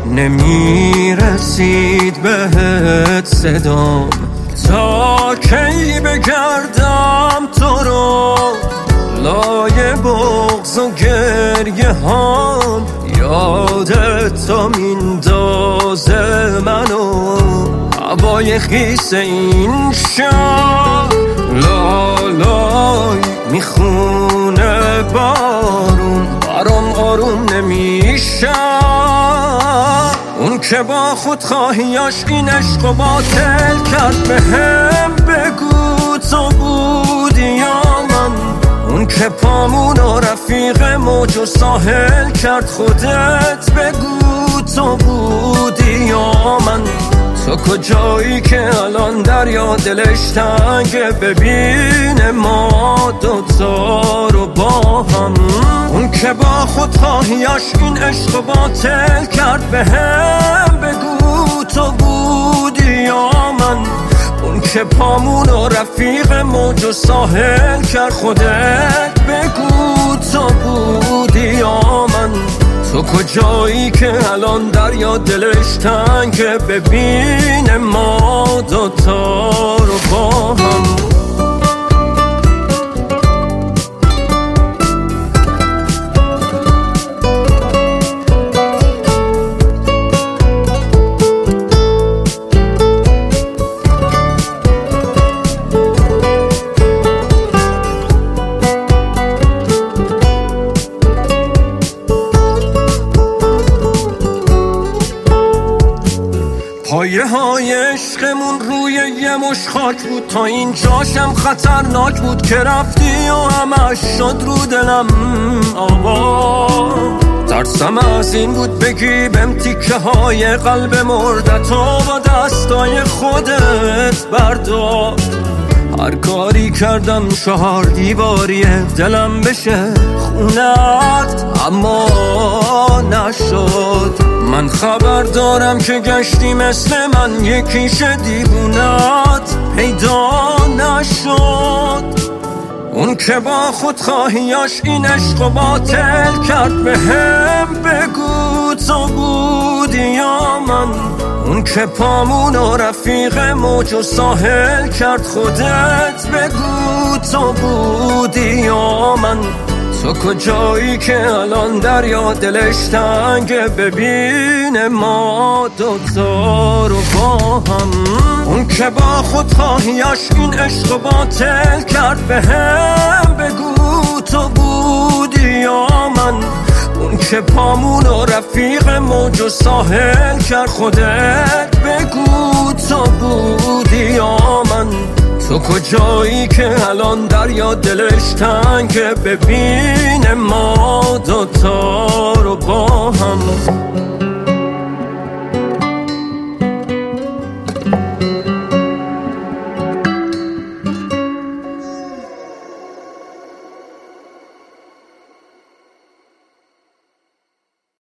نمیرسید بهت صدام، تا کی بگردم تو رو لای بغض و گریه هام. یادت تو میندازه منو هوای خیس این شهر، لالای میخونه بارون برام آروم نمیشه. اون که با خودخواهیاش این عشق و باطل کرد، به هم بگو تو بودی یا من؟ اون که پامون و رفیق موج و ساحل کرد، خودت بگو تو بودی یا من؟ تو کجایی که الان دریا دلش تنگه، ببینه ما دوتا رو با هم. اون که با خودخواهیاش این عشق و باطل کرد، به هم بگو تو بودی یا من؟ اون که پامون و رفیق موج و ساحل کرد، خودت بگو تو بودی یا من؟ تو کجایی که الان دریا دلش تنگه، ببینه ما دوتا رو با هم. پایه های عشقمون روی یه مش خاک بود، تا اینجاشم خطرناک بود که رفتی و همش شد رو دلم آوا. ترسم از این بود بگی بهم تیکه های قلب مردت و با دستای خودت بردار. هر کاری کردم 4 دیواریه دلم بشه خونت، اما نشد. من خبر دارم که گشتی مثل من یکیش دیوونت پیدا نشد. اون که با خودخواهیاش این عشق و باطل کرد، به هم بگو تو بودی یا من؟ اون که پامون و رفیق موج و ساحل کرد، خودت بگو تو بودی یا من؟ تو کجایی که الان دریا دلش تنگه، ببینه ما دوتا رو با هم. اون که با خودخواهیاش این عشق و باطل کرد، به هم بگو تو بودی یا من؟ اون که پامون و رفیق موج و ساحل کرد، خودت بگو تو بودی یا من؟ تو کجایی که الان دریا دلش تنگه، ببینه ما دوتا رو با هم.